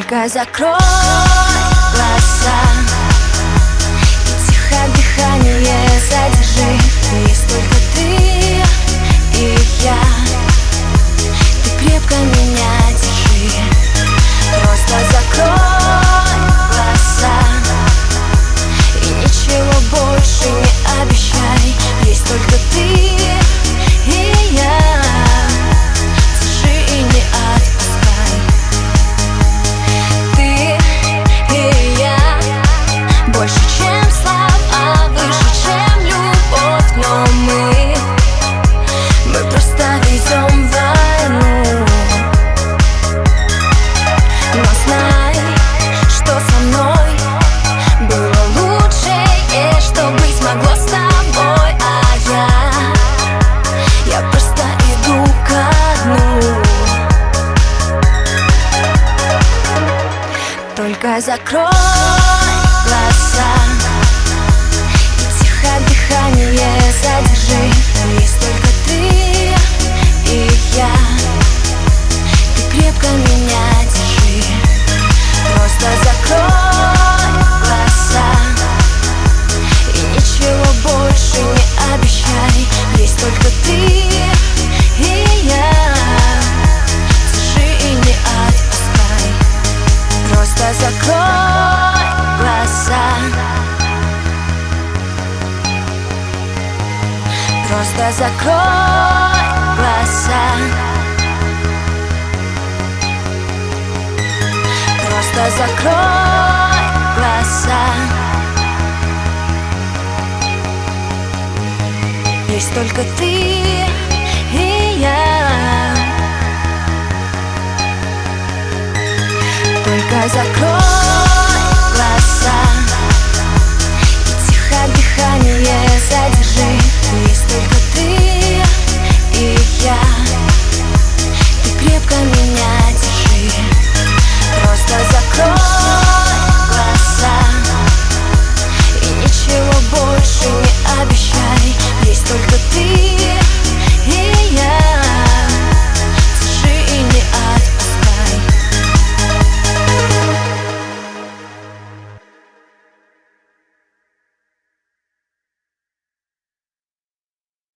Только закрой глаза и тихо дыхание задержи. Есть только ты и я. Ты крепко меня держи. Просто закрой глаза и ничего больше не обещай. Есть только ты и я. Держи и не отпускай. Ты и я больше, чем слова, выше, чем любовь. Но мы просто ведем войну. Но знай, что со мной было лучше, и что быть могло с тобой. А я просто иду ко дну. Только закрой глаза и тихо дыхание задержи. Есть только ты и я. Ты крепко меня держи. Просто закрой глаза и ничего больше не обещай. Есть только ты и я. Держи и не отпускай. Просто закрой глаза. Просто закрой глаза. Просто закрой глаза. Есть только ты и я. Только закрой